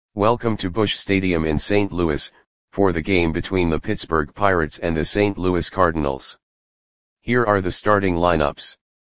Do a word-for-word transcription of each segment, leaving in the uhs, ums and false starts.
Welcome to Busch Stadium in Saint Louis, for the game between the Pittsburgh Pirates and the Saint Louis Cardinals. Here are the starting lineups.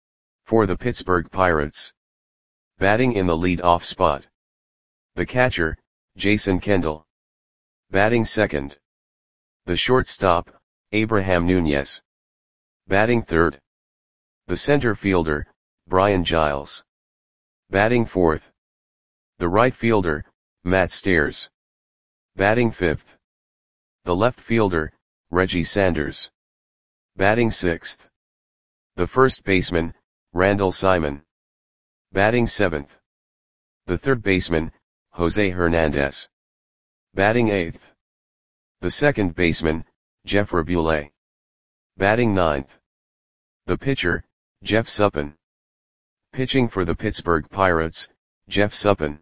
For the Pittsburgh Pirates. Batting in the lead-off spot. The catcher, Jason Kendall. Batting second. The shortstop, Abraham Nunez. Batting third. The center fielder, Brian Giles. Batting fourth. The right fielder, Matt Stairs. Batting fifth. The left fielder, Reggie Sanders. Batting sixth. The first baseman, Randall Simon. Batting seventh. The third baseman, Jose Hernandez. Batting eighth. The second baseman, Jeff Raboulet. Batting ninth. The pitcher, Jeff Suppan. Pitching for the Pittsburgh Pirates, Jeff Suppan.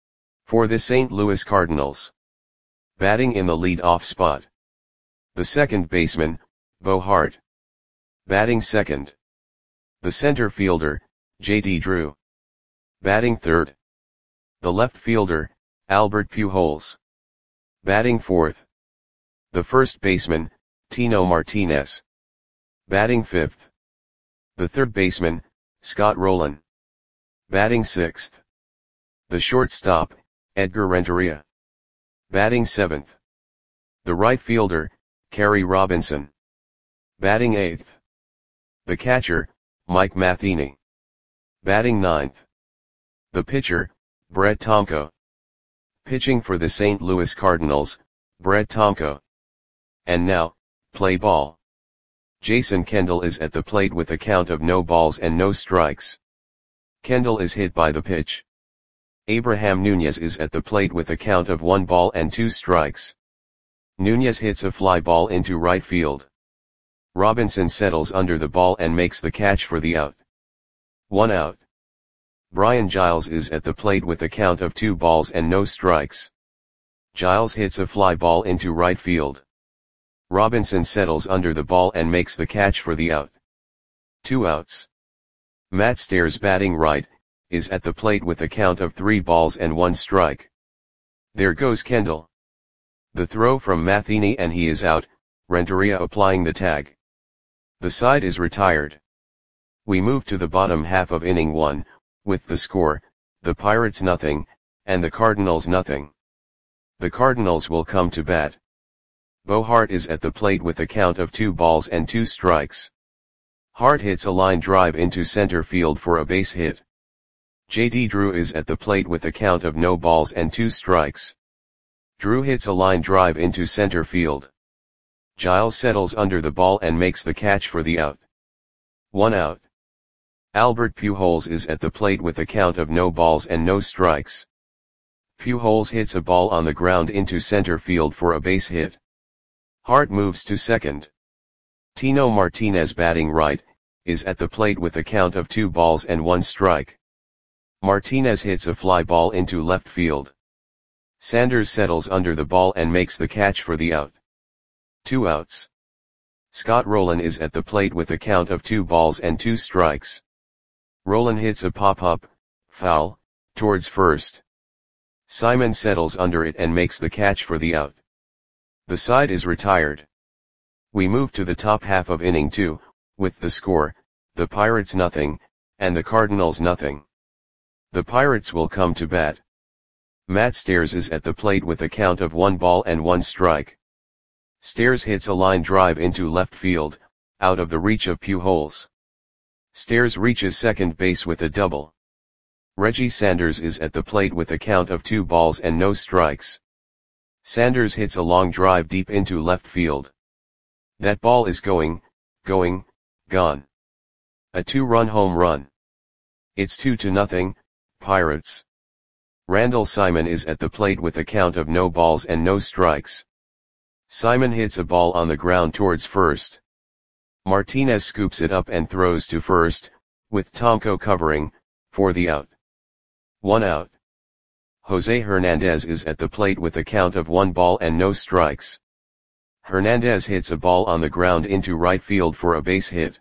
For the Saint Louis Cardinals. Batting in the lead-off spot. The second baseman, Bo Hart. Batting second. The center fielder, J D Drew. Batting third. The left fielder, Albert Pujols. Batting fourth. The first baseman, Tino Martinez. Batting fifth. The third baseman, Scott Rolen. Batting sixth. The shortstop, Edgar Renteria. Batting seventh. The right fielder, Kerry Robinson. Batting eighth. The catcher, Mike Matheny. Batting ninth. The pitcher, Brett Tomko. Pitching for the Saint Louis Cardinals, Brett Tomko. And now, play ball. Jason Kendall is at the plate with a count of no balls and no strikes. Kendall is hit by the pitch. Abraham Nunez is at the plate with a count of one ball and two strikes. Nunez hits a fly ball into right field. Robinson settles under the ball and makes the catch for the out. One out. Brian Giles is at the plate with a count of two balls and no strikes. Giles hits a fly ball into right field. Robinson settles under the ball and makes the catch for the out. Two outs. Matt Stairs, batting right, is at the plate with a count of three balls and one strike. There goes Kendall. The throw from Matheny and he is out, Renteria applying the tag. The side is retired. We move to the bottom half of inning one, with the score, the Pirates nothing, and the Cardinals nothing. The Cardinals will come to bat. Bo Hart is at the plate with a count of two balls and two strikes. Hart hits a line drive into center field for a base hit. J D Drew is at the plate with a count of no balls and two strikes. Drew hits a line drive into center field. Giles settles under the ball and makes the catch for the out. One out. Albert Pujols is at the plate with a count of no balls and no strikes. Pujols hits a ball on the ground into center field for a base hit. Hart moves to second. Tino Martinez, batting right, is at the plate with a count of two balls and one strike. Martinez hits a fly ball into left field. Sanders settles under the ball and makes the catch for the out. Two outs. Scott Rolen is at the plate with a count of two balls and two strikes. Rolen hits a pop-up, foul, towards first. Simon settles under it and makes the catch for the out. The side is retired. We move to the top half of inning two, with the score, the Pirates nothing, and the Cardinals nothing. The Pirates will come to bat. Matt Stairs is at the plate with a count of one ball and one strike. Stairs hits a line drive into left field, out of the reach of Pujols. Stairs reaches second base with a double. Reggie Sanders is at the plate with a count of two balls and no strikes. Sanders hits a long drive deep into left field. That ball is going, going, gone. A two-run home run. It's two to nothing, Pirates. Randall Simon is at the plate with a count of no balls and no strikes. Simon hits a ball on the ground towards first. Martinez scoops it up and throws to first, with Tomko covering, for the out. One out. Jose Hernandez is at the plate with a count of one ball and no strikes. Hernandez hits a ball on the ground into right field for a base hit.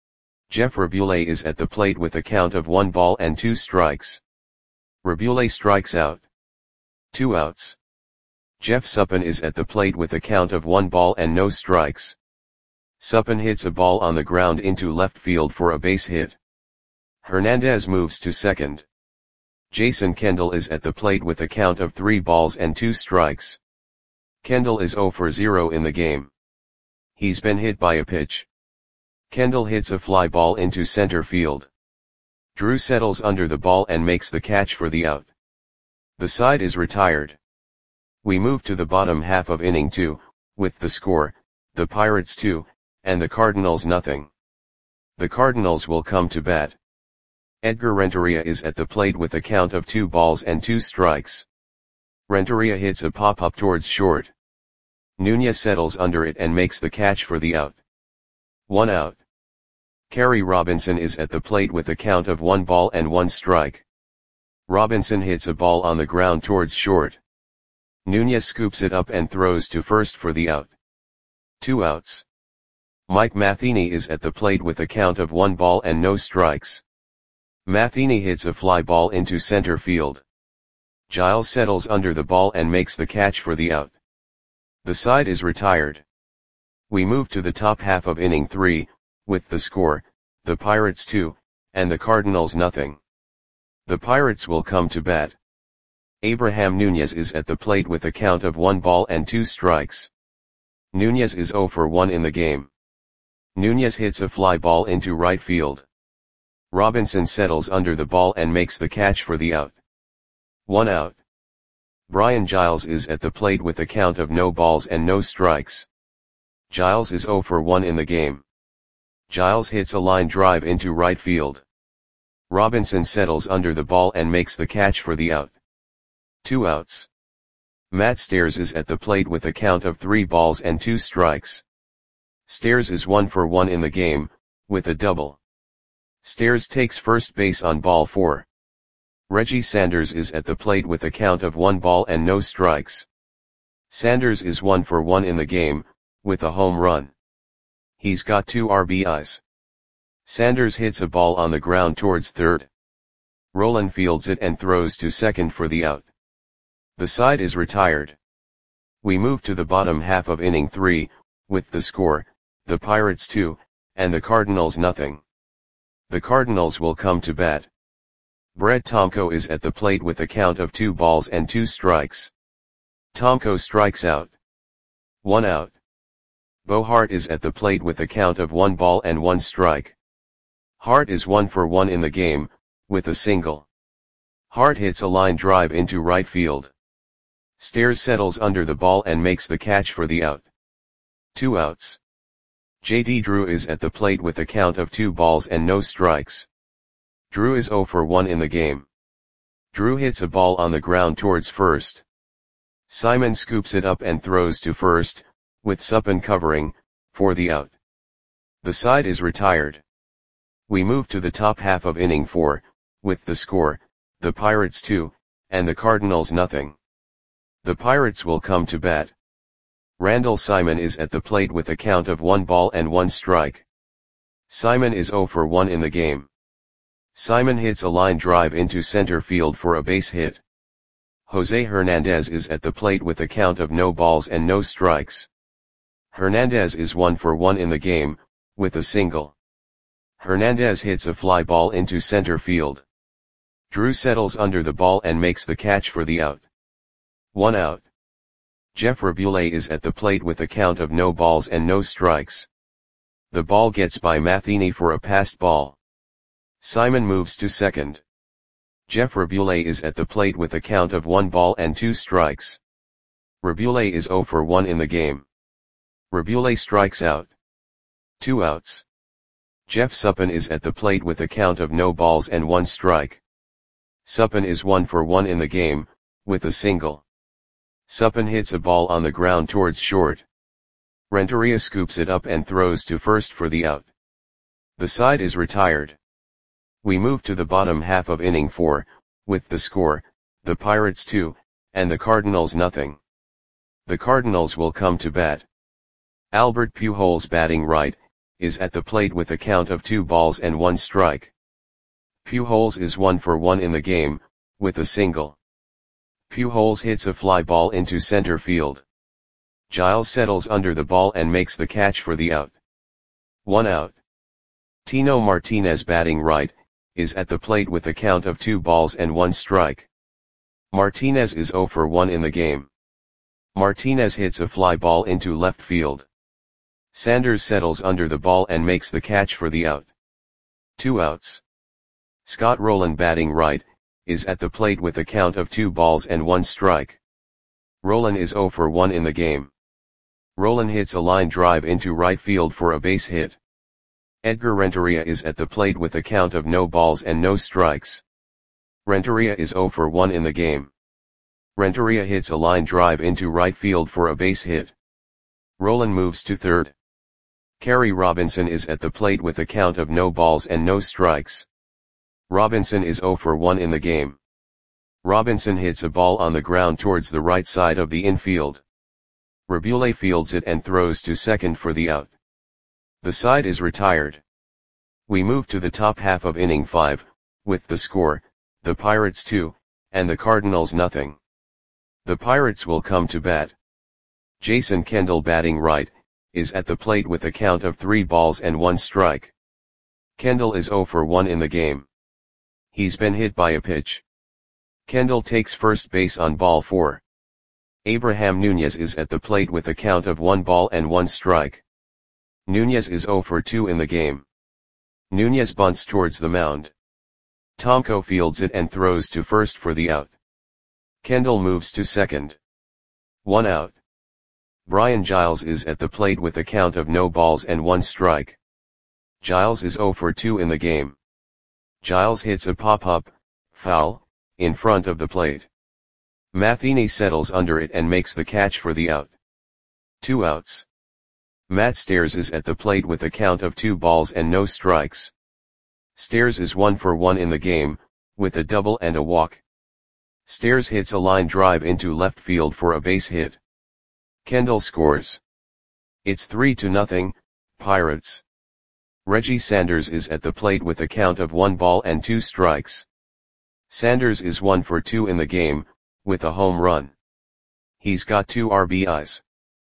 Jeff Raboulet is at the plate with a count of one ball and two strikes. Raboulet strikes out. Two outs. Jeff Suppan is at the plate with a count of one ball and no strikes. Suppan hits a ball on the ground into left field for a base hit. Hernandez moves to second. Jason Kendall is at the plate with a count of three balls and two strikes. Kendall is zero for zero in the game. He's been hit by a pitch. Kendall hits a fly ball into center field. Drew settles under the ball and makes the catch for the out. The side is retired. We move to the bottom half of inning two, with the score, the Pirates two, and the Cardinals nothing. The Cardinals will come to bat. Edgar Renteria is at the plate with a count of two balls and two strikes. Renteria hits a pop-up towards short. Nunez settles under it and makes the catch for the out. One out. Kerry Robinson is at the plate with a count of one ball and one strike. Robinson hits a ball on the ground towards short. Nunez scoops it up and throws to first for the out. Two outs. Mike Matheny is at the plate with a count of one ball and no strikes. Matheny hits a fly ball into center field. Giles settles under the ball and makes the catch for the out. The side is retired. We move to the top half of inning three, with the score, the Pirates two, and the Cardinals nothing. The Pirates will come to bat. Abraham Nunez is at the plate with a count of one ball and two strikes. Nunez is zero for one in the game. Nunez hits a fly ball into right field. Robinson settles under the ball and makes the catch for the out. One out. Brian Giles is at the plate with a count of no balls and no strikes. Giles is zero for one in the game. Giles hits a line drive into right field. Robinson settles under the ball and makes the catch for the out. Two outs. Matt Stairs is at the plate with a count of three balls and two strikes. Stairs is one for one in the game, with a double. Stairs takes first base on ball four. Reggie Sanders is at the plate with a count of one ball and no strikes. Sanders is one for one in the game, with a home run. He's got two R B Is. Sanders hits a ball on the ground towards third. Roland fields it and throws to second for the out. The side is retired. We move to the bottom half of inning three, with the score, the Pirates two, and the Cardinals nothing. The Cardinals will come to bat. Brett Tomko is at the plate with a count of two balls and two strikes. Tomko strikes out. One out. Bo Hart is at the plate with a count of one ball and one strike. Hart is one for one in the game, with a single. Hart hits a line drive into right field. Stairs settles under the ball and makes the catch for the out. Two outs. J D Drew is at the plate with a count of two balls and no strikes. Drew is zero for one in the game. Drew hits a ball on the ground towards first. Simon scoops it up and throws to first, with Suppan covering, for the out. The side is retired. We move to the top half of inning four, with the score, the Pirates two, and the Cardinals nothing. The Pirates will come to bat. Randall Simon is at the plate with a count of one ball and one strike. Simon is zero for one in the game. Simon hits a line drive into center field for a base hit. Jose Hernandez is at the plate with a count of no balls and no strikes. Hernandez is one for one in the game, with a single. Hernandez hits a fly ball into center field. Drew settles under the ball and makes the catch for the out. One out. Jeff Rabule is at the plate with a count of no balls and no strikes. The ball gets by Matheny for a passed ball. Simon moves to second. Jeff Rabule is at the plate with a count of one ball and two strikes. Rabule is zero for one in the game. Rabule strikes out. Two outs. Jeff Suppan is at the plate with a count of no balls and one strike. Suppan is one for one in the game, with a single. Suppan hits a ball on the ground towards short. Renteria scoops it up and throws to first for the out. The side is retired. We move to the bottom half of inning four, with the score, the Pirates two, and the Cardinals nothing. The Cardinals will come to bat. Albert Pujols, batting right, is at the plate with a count of two balls and one strike. Pujols is one for one in the game, with a single. Pujols hits a fly ball into center field. Giles settles under the ball and makes the catch for the out. One out. Tino Martinez, batting right, is at the plate with a count of two balls and one strike. Martinez is zero for one in the game. Martinez hits a fly ball into left field. Sanders settles under the ball and makes the catch for the out. Two outs. Scott Rolen, batting right, is at the plate with a count of two balls and one strike. Rolen is zero for one in the game. Rolen hits a line drive into right field for a base hit. Edgar Renteria is at the plate with a count of no balls and no strikes. Renteria is zero for one in the game. Renteria hits a line drive into right field for a base hit. Rolen moves to third. Kerry Robinson is at the plate with a count of no balls and no strikes. Robinson is zero for one in the game. Robinson hits a ball on the ground towards the right side of the infield. Rabule fields it and throws to second for the out. The side is retired. We move to the top half of inning five, with the score, the Pirates two, and the Cardinals nothing. The Pirates will come to bat. Jason Kendall, batting right, is at the plate with a count of three balls and one strike. Kendall is zero for one in the game. He's been hit by a pitch. Kendall takes first base on ball four. Abraham Nunez is at the plate with a count of one ball and one strike. Nunez is zero for two in the game. Nunez bunts towards the mound. Tomko fields it and throws to first for the out. Kendall moves to second. One out. Brian Giles is at the plate with a count of no balls and one strike. Giles is zero for two in the game. Giles hits a pop-up, foul, in front of the plate. Matheny settles under it and makes the catch for the out. Two outs. Matt Stairs is at the plate with a count of two balls and no strikes. Stairs is one for one in the game, with a double and a walk. Stairs hits a line drive into left field for a base hit. Kendall scores. It's three to nothing, Pirates. Reggie Sanders is at the plate with a count of one ball and two strikes. Sanders is one for two in the game, with a home run. He's got two R B Is.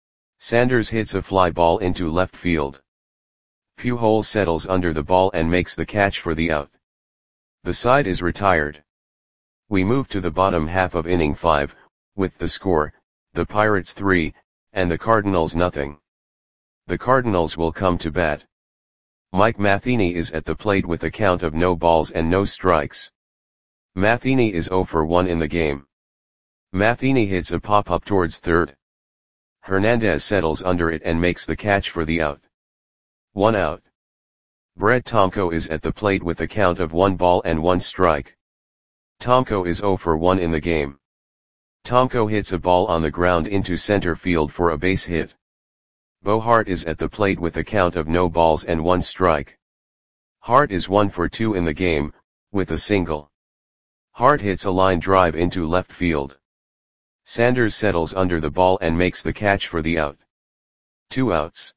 Sanders hits a fly ball into left field. Pujols settles under the ball and makes the catch for the out. The side is retired. We move to the bottom half of inning five, with the score, the Pirates three, and the Cardinals nothing. The Cardinals will come to bat. Mike Matheny is at the plate with a count of no balls and no strikes. Matheny is zero for one in the game. Matheny hits a pop-up towards third. Hernandez settles under it and makes the catch for the out. One out. Brett Tomko is at the plate with a count of one ball and one strike. Tomko is zero for one in the game. Tomko hits a ball on the ground into center field for a base hit. Bo Hart is at the plate with a count of no balls and one strike. Hart is one for two in the game, with a single. Hart hits a line drive into left field. Sanders settles under the ball and makes the catch for the out. Two outs.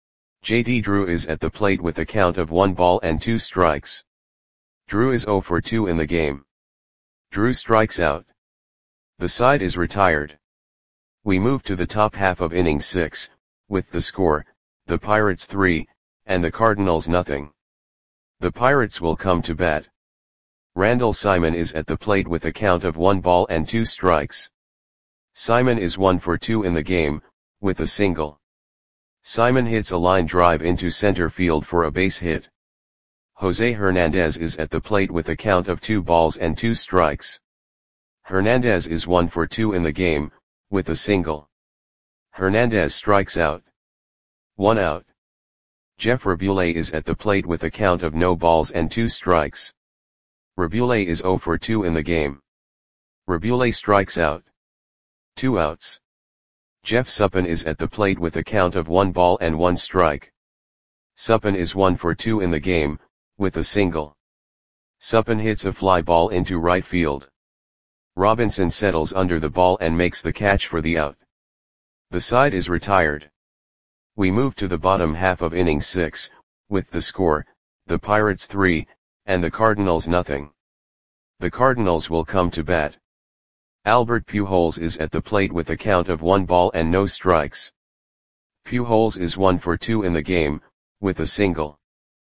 J D Drew is at the plate with a count of one ball and two strikes. Drew is zero for two in the game. Drew strikes out. The side is retired. We move to the top half of inning six, with the score, the Pirates three, and the Cardinals nothing. The Pirates will come to bat. Randall Simon is at the plate with a count of one ball and two strikes. Simon is one for two in the game, with a single. Simon hits a line drive into center field for a base hit. Jose Hernandez is at the plate with a count of two balls and two strikes. Hernandez is one for two in the game, with a single. Hernandez strikes out. One out. Jeff Rabule is at the plate with a count of no balls and two strikes. Rabule is zero for two in the game. Rabule strikes out. Two outs. Jeff Suppan is at the plate with a count of one ball and one strike. Suppan is one for two in the game, with a single. Suppan hits a fly ball into right field. Robinson settles under the ball and makes the catch for the out. The side is retired. We move to the bottom half of inning six, with the score, the Pirates three, and the Cardinals nothing. The Cardinals will come to bat. Albert Pujols is at the plate with a count of one ball and no strikes. Pujols is one for two in the game, with a single.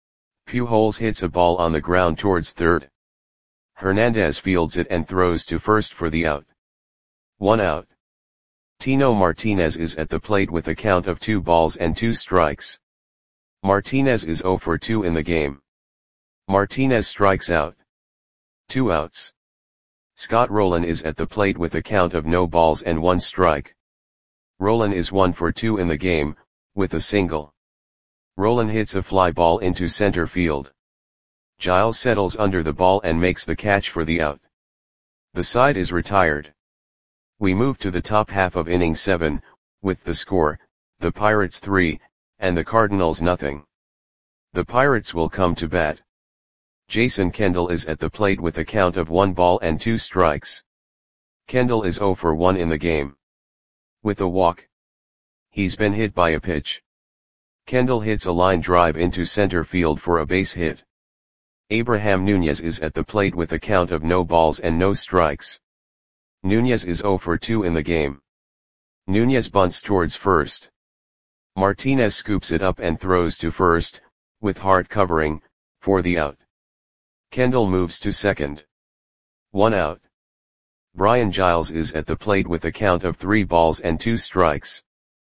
Pujols hits a ball on the ground towards third. Hernandez fields it and throws to first for the out. One out. Tino Martinez is at the plate with a count of two balls and two strikes. Martinez is zero for two in the game. Martinez strikes out. Two outs. Scott Rolen is at the plate with a count of no balls and one strike. Rolen is one for two in the game, with a single. Rolen hits a fly ball into center field. Giles settles under the ball and makes the catch for the out. The side is retired. We move to the top half of inning seven, with the score, the Pirates three, and the Cardinals nothing. The Pirates will come to bat. Jason Kendall is at the plate with a count of one ball and two strikes. Kendall is zero for one in the game. With a walk. He's been hit by a pitch. Kendall hits a line drive into center field for a base hit. Abraham Nunez is at the plate with a count of no balls and no strikes. Nunez is zero for two in the game. Nunez bunts towards first. Martinez scoops it up and throws to first, with Hart covering, for the out. Kendall moves to second. One out. Brian Giles is at the plate with a count of three balls and two strikes.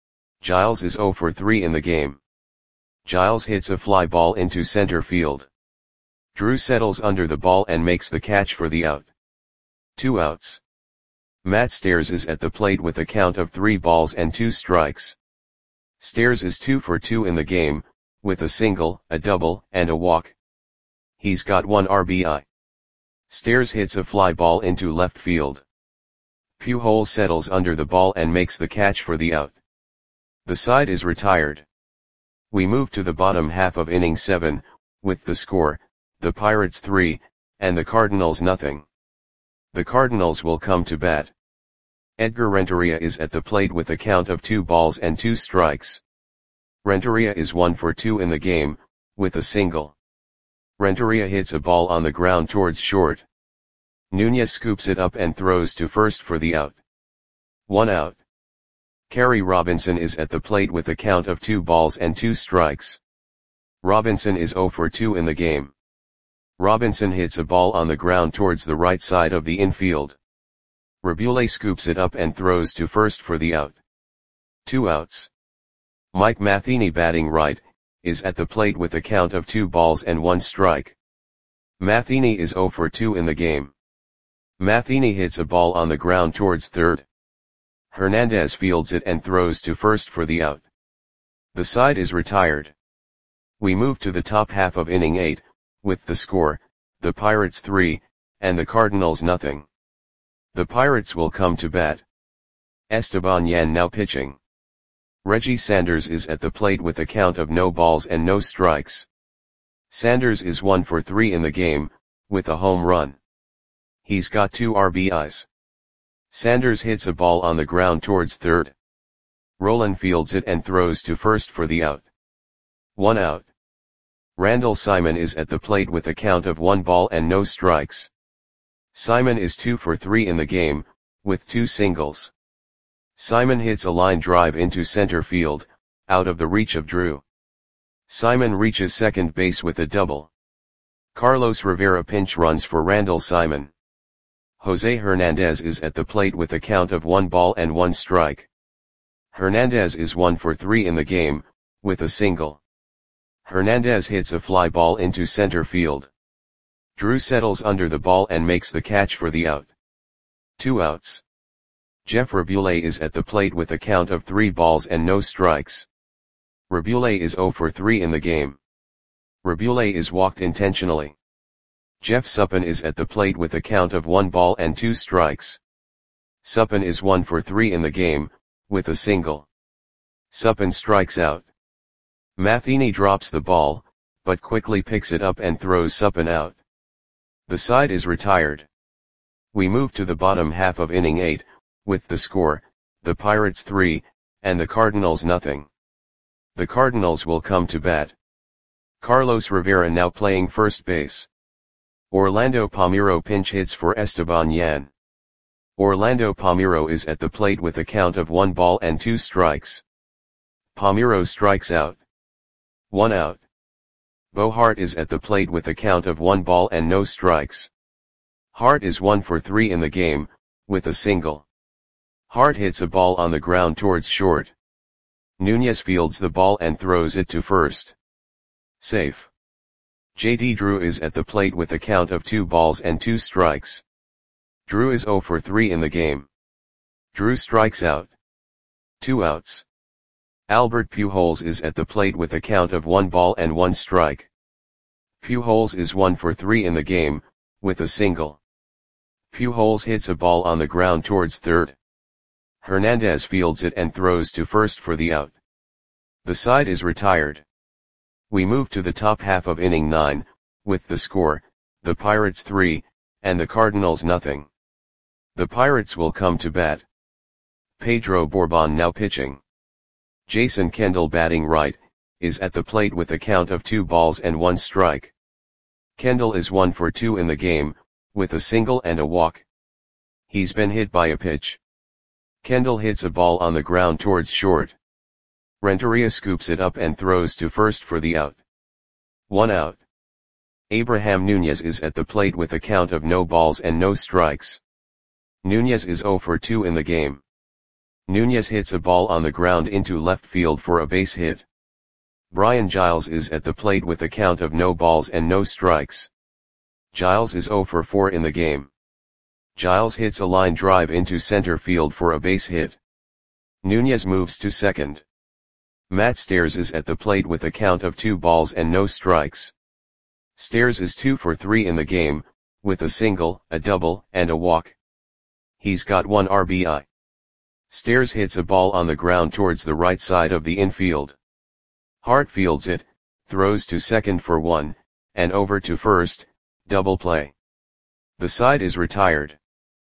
Giles is zero for three in the game. Giles hits a fly ball into center field. Drew settles under the ball and makes the catch for the out. Two outs. Matt Stairs is at the plate with a count of three balls and two strikes. Stairs is two for two in the game, with a single, a double, and a walk. He's got one R B I. Stairs hits a fly ball into left field. Pujols settles under the ball and makes the catch for the out. The side is retired. We move to the bottom half of inning seven, with the score, the Pirates three, and the Cardinals nothing. The Cardinals will come to bat. Edgar Renteria is at the plate with a count of two balls and two strikes. Renteria is one for two in the game, with a single. Renteria hits a ball on the ground towards short. Nunez scoops it up and throws to first for the out. One out. Kerry Robinson is at the plate with a count of two balls and two strikes. Robinson is zero for two in the game. Robinson hits a ball on the ground towards the right side of the infield. Rabule scoops it up and throws to first for the out. Two outs. Mike Matheny, batting right, is at the plate with a count of two balls and one strike. Matheny is zero for two in the game. Matheny hits a ball on the ground towards third. Hernandez fields it and throws to first for the out. The side is retired. We move to the top half of inning eight, with the score, the Pirates three, and the Cardinals nothing. The Pirates will come to bat. Esteban Yan now pitching. Reggie Sanders is at the plate with a count of no balls and no strikes. Sanders is one for three in the game, with a home run. He's got two R B Is. Sanders hits a ball on the ground towards third. Rolen fields it and throws to first for the out. One out. Randall Simon is at the plate with a count of one ball and no strikes. Simon is two for three in the game, with two singles. Simon hits a line drive into center field, out of the reach of Drew. Simon reaches second base with a double. Carlos Rivera pinch runs for Randall Simon. Jose Hernandez is at the plate with a count of one ball and one strike. Hernandez is one for three in the game, with a single. Hernandez hits a fly ball into center field. Drew settles under the ball and makes the catch for the out. Two outs. Jeff Rabule is at the plate with a count of three balls and no strikes. Rabule is zero for three in the game. Rabule is walked intentionally. Jeff Suppan is at the plate with a count of one ball and two strikes. Suppan is one for three in the game, with a single. Suppan strikes out. Matheny drops the ball, but quickly picks it up and throws Suppan out. The side is retired. We move to the bottom half of inning eight, with the score, the Pirates three, and the Cardinals nothing. The Cardinals will come to bat. Carlos Rivera now playing first base. Orlando Palmeiro pinch hits for Esteban Yan. Orlando Palmeiro is at the plate with a count of one ball and two strikes. Palmeiro strikes out. One out. Bo Hart is at the plate with a count of one ball and no strikes. Hart is one for three in the game, with a single. Hart hits a ball on the ground towards short. Nunez fields the ball and throws it to first. Safe. J D Drew is at the plate with a count of two balls and two strikes. Drew is zero for three in the game. Drew strikes out. Two outs. Albert Pujols is at the plate with a count of one ball and one strike. Pujols is one for three in the game, with a single. Pujols hits a ball on the ground towards third. Hernandez fields it and throws to first for the out. The side is retired. We move to the top half of inning nine, with the score, the Pirates three, and the Cardinals nothing. The Pirates will come to bat. Pedro Borbon now pitching. Jason Kendall batting right, is at the plate with a count of two balls and one strike. Kendall is one for two in the game, with a single and a walk. He's been hit by a pitch. Kendall hits a ball on the ground towards short. Renteria scoops it up and throws to first for the out. One out. Abraham Nunez is at the plate with a count of no balls and no strikes. Nunez is zero for two in the game. Nunez hits a ball on the ground into left field for a base hit. Brian Giles is at the plate with a count of no balls and no strikes. Giles is zero for four in the game. Giles hits a line drive into center field for a base hit. Nunez moves to second. Matt Stairs is at the plate with a count of two balls and no strikes. Stairs is two for three in the game, with a single, a double, and a walk. He's got one R B I. Stairs hits a ball on the ground towards the right side of the infield. Hart fields it, throws to second for one, and over to first, double play. The side is retired.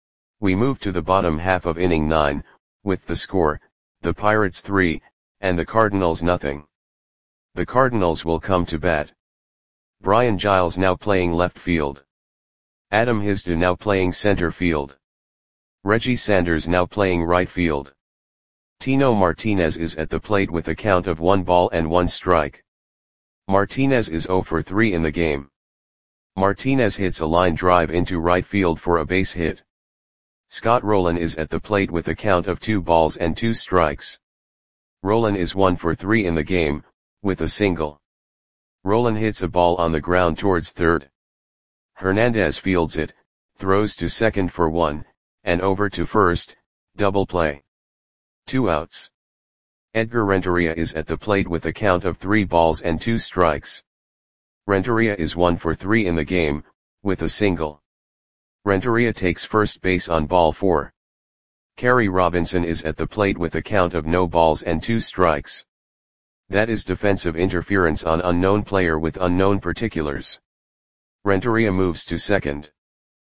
We move to the bottom half of inning nine, with the score, the Pirates three, and the Cardinals nothing. The Cardinals will come to bat. Brian Giles now playing left field. Adam Hisda now playing center field. Reggie Sanders now playing right field. Tino Martinez is at the plate with a count of one ball and one strike. Martinez is zero for three in the game. Martinez hits a line drive into right field for a base hit. Scott Rowland is at the plate with a count of two balls and two strikes. Rowland is one for three in the game, with a single. Rowland hits a ball on the ground towards third. Hernandez fields it, throws to second for one, and over to first, double play. Two outs. Edgar Renteria is at the plate with a count of three balls and two strikes. Renteria is one for three in the game, with a single. Renteria takes first base on ball four. Kerry Robinson is at the plate with a count of no balls and two strikes. That is defensive interference on unknown player with unknown particulars. Renteria moves to second.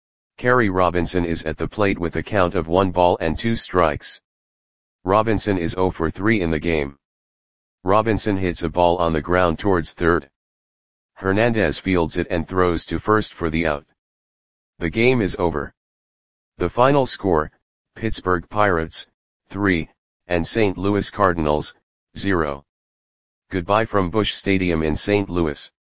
Kerry Robinson is at the plate with a count of one ball and two strikes. Robinson is zero for three in the game. Robinson hits a ball on the ground towards third. Hernandez fields it and throws to first for the out. The game is over. The final score, Pittsburgh Pirates, three, and Saint Louis Cardinals, zero. Goodbye from Busch Stadium in Saint Louis.